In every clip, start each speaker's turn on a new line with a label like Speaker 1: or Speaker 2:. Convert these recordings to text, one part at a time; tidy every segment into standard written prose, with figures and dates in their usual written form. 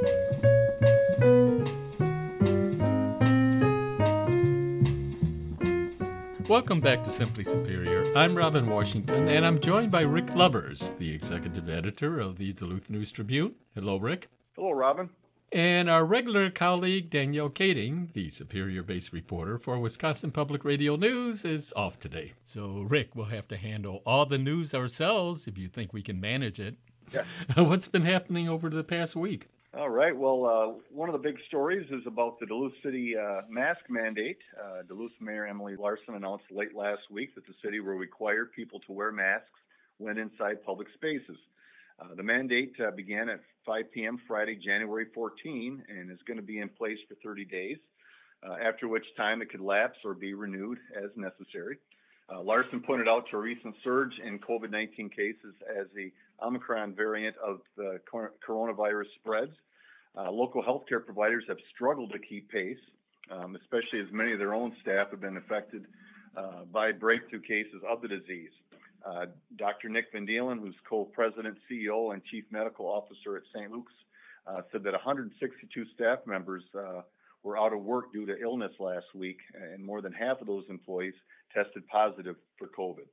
Speaker 1: Welcome back to Simply Superior. I'm Robin Washington, and I'm joined by Rick Lubbers, the executive editor of the Duluth News Tribune. Hello, Rick.
Speaker 2: Hello, Robin.
Speaker 1: And our regular colleague, Danielle Kading, the Superior-based reporter for Wisconsin Public Radio News, is off today. So, Rick, we'll have to handle all the news ourselves if you think we can manage it.
Speaker 2: Yeah.
Speaker 1: What's been happening over the past week?
Speaker 2: All right. Well, one of the big stories is about the Duluth City mask mandate. Duluth Mayor Emily Larson announced late last week that the city will require people to wear masks when inside public spaces. The mandate began at 5 p.m. Friday, January 14, and is going to be in place for 30 days, after which time it could lapse or be renewed as necessary. Larson pointed out to a recent surge in COVID-19 cases as the Omicron variant of the coronavirus spreads. Local healthcare providers have struggled to keep pace, especially as many of their own staff have been affected by breakthrough cases of the disease. Dr. Nick Van Deelen, who's co-president, CEO, and chief medical officer at St. Luke's, said that 162 staff members were out of work due to illness last week, and more than half of those employees tested positive for COVID.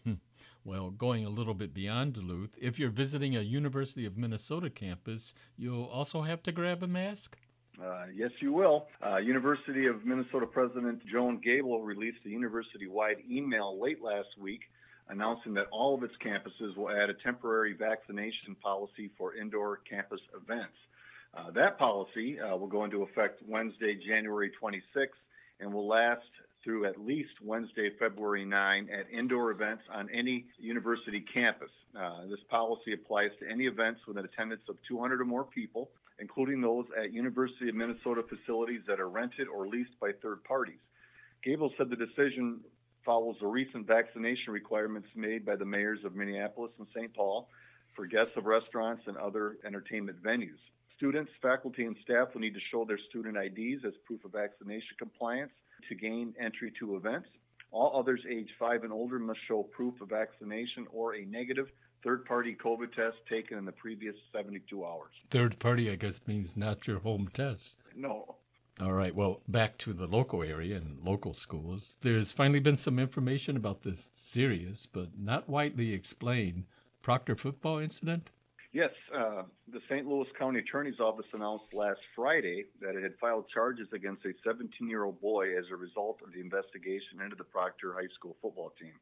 Speaker 1: Well, going a little bit beyond Duluth, if you're visiting a University of Minnesota campus, you'll also have to grab a mask?
Speaker 2: Yes, you will. University of Minnesota President Joan Gable released a university-wide email late last week announcing that all of its campuses will add a temporary vaccination policy for indoor campus events. That policy will go into effect Wednesday, January 26th, and will last through at least Wednesday, February 9 at indoor events on any university campus. This policy applies to any events with an attendance of 200 or more people, including those at University of Minnesota facilities that are rented or leased by third parties. Gable said the decision follows the recent vaccination requirements made by the mayors of Minneapolis and St. Paul for guests of restaurants and other entertainment venues. Students, faculty, and staff will need to show their student IDs as proof of vaccination compliance to gain entry to events. All others age 5 and older must show proof of vaccination or a negative third-party COVID test taken in the previous 72 hours.
Speaker 1: Third party, I guess, means not your home test.
Speaker 2: No.
Speaker 1: All right, well, back to the local area and local schools. There's finally been some information about this serious but not widely explained Proctor football incident.
Speaker 2: Yes, the St. Louis County Attorney's Office announced last Friday that it had filed charges against a 17-year-old boy as a result of the investigation into the Proctor High School football team.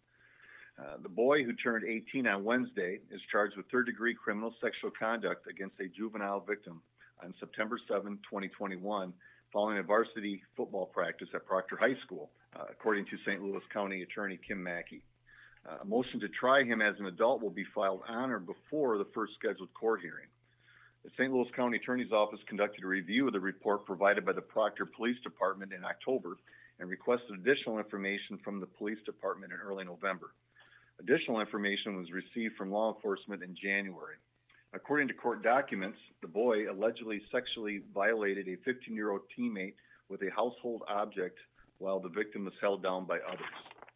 Speaker 2: The boy, who turned 18 on Wednesday, is charged with third-degree criminal sexual conduct against a juvenile victim on September 7, 2021, following a varsity football practice at Proctor High School, according to St. Louis County Attorney Kim Mackey. A motion to try him as an adult will be filed on or before the first scheduled court hearing. The St. Louis County Attorney's Office conducted a review of the report provided by the Proctor Police Department in October and requested additional information from the police department in early November. Additional information was received from law enforcement in January. According to court documents, the boy allegedly sexually violated a 15-year-old teammate with a household object while the victim was held down by others.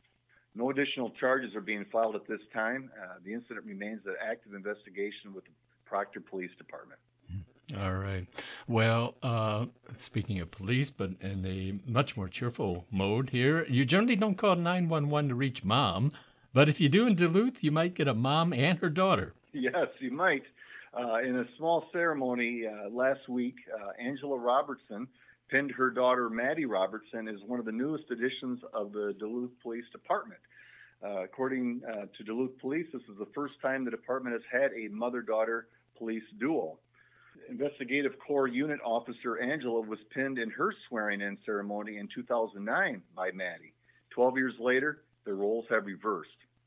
Speaker 2: No additional charges are being filed at this time. The incident remains an active investigation with the Proctor Police Department.
Speaker 1: All right. Well, speaking of police, but in a much more cheerful mode here, you generally don't call 911 to reach mom, but if you do in Duluth, you might get a mom and her daughter.
Speaker 2: Yes, you might. In a small ceremony last week, Angela Robertson pinned her daughter, Maddie Robertson, as one of the newest additions of the Duluth Police Department. According to Duluth Police, this is the first time the department has had a mother-daughter police duo. Investigative Corps Unit Officer Angela was pinned in her swearing-in ceremony in 2009 by Maddie. 12 years later, the roles have reversed.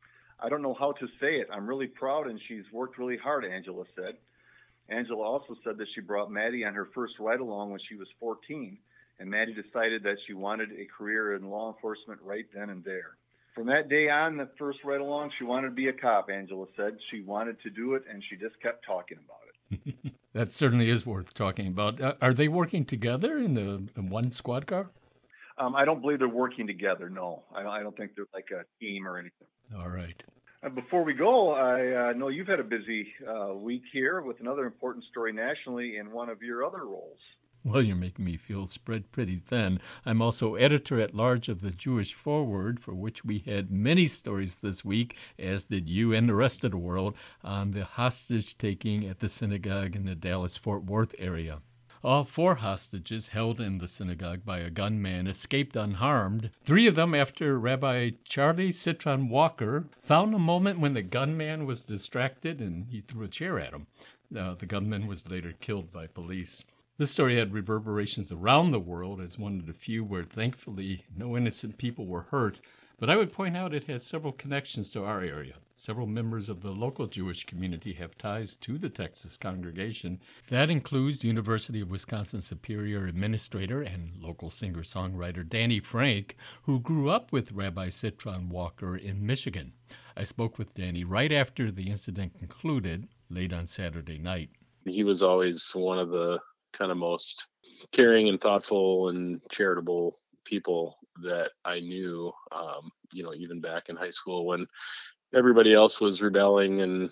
Speaker 2: I don't know how to say it. I'm really proud, and she's worked really hard, Angela said. Angela also said that she brought Maddie on her first ride-along when she was 14, and Maddie decided that she wanted a career in law enforcement right then and there. From that day on, the first ride-along, she wanted to be a cop, Angela said. She wanted to do it, and she just kept talking about it.
Speaker 1: That certainly is worth talking about. Are they working together in one squad car?
Speaker 2: I don't believe they're working together, no. I don't think they're like a team or anything.
Speaker 1: All right.
Speaker 2: Before we go, I know you've had a busy week here with another important story nationally in one of your other roles.
Speaker 1: Well, you're making me feel spread pretty thin. I'm also editor-at-large of the Jewish Forward, for which we had many stories this week, as did you and the rest of the world, on the hostage-taking at the synagogue in the Dallas-Fort Worth area. All 4 hostages held in the synagogue by a gunman escaped unharmed, 3 of them after Rabbi Charlie Citron Walker found a moment when the gunman was distracted and he threw a chair at him. The gunman was later killed by police. This story had reverberations around the world as one of the few where thankfully no innocent people were hurt, but I would point out it has several connections to our area. Several members of the local Jewish community have ties to the Texas congregation. That includes University of Wisconsin Superior Administrator and local singer-songwriter Danny Frank, who grew up with Rabbi Citron Walker in Michigan. I spoke with Danny right after the incident concluded late on Saturday night.
Speaker 3: He was always one of the kind of most caring and thoughtful and charitable people that I knew, even back in high school when everybody else was rebelling and,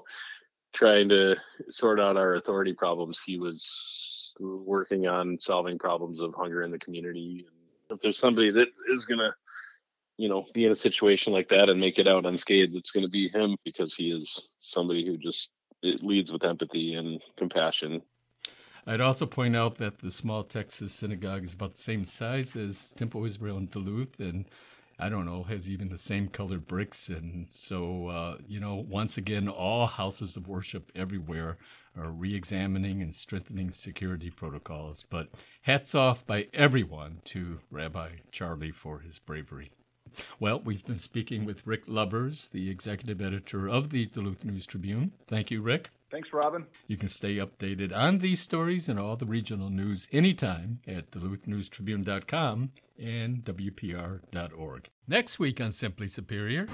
Speaker 3: trying to sort out our authority problems. He was working on solving problems of hunger in the community. And if there's somebody that is going to, be in a situation like that and make it out unscathed, it's going to be him, because he is somebody who just leads with empathy and compassion.
Speaker 1: I'd also point out that the small Texas synagogue is about the same size as Temple Israel in Duluth, and has even the same colored bricks. And so, once again, all houses of worship everywhere are re-examining and strengthening security protocols. But hats off by everyone to Rabbi Charlie for his bravery. Well, we've been speaking with Rick Lubbers, the executive editor of the Duluth News-Tribune. Thank you, Rick.
Speaker 2: Thanks, Robin.
Speaker 1: You can stay updated on these stories and all the regional news anytime at DuluthNewsTribune.com and WPR.org. Next week on Simply Superior.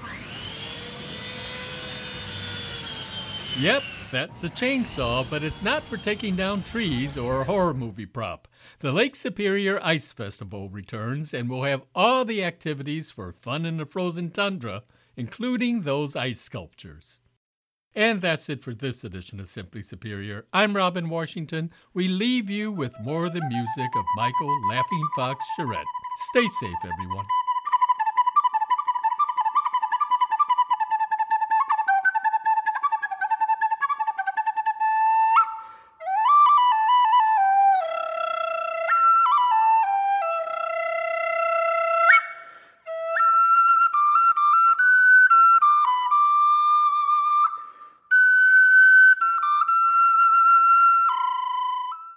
Speaker 1: Yep, that's a chainsaw, but it's not for taking down trees or a horror movie prop. The Lake Superior Ice Festival returns, and we'll have all the activities for fun in the frozen tundra, including those ice sculptures. And that's it for this edition of Simply Superior. I'm Robin Washington. We leave you with more of the music of Michael Laughing Fox Charette. Stay safe, everyone.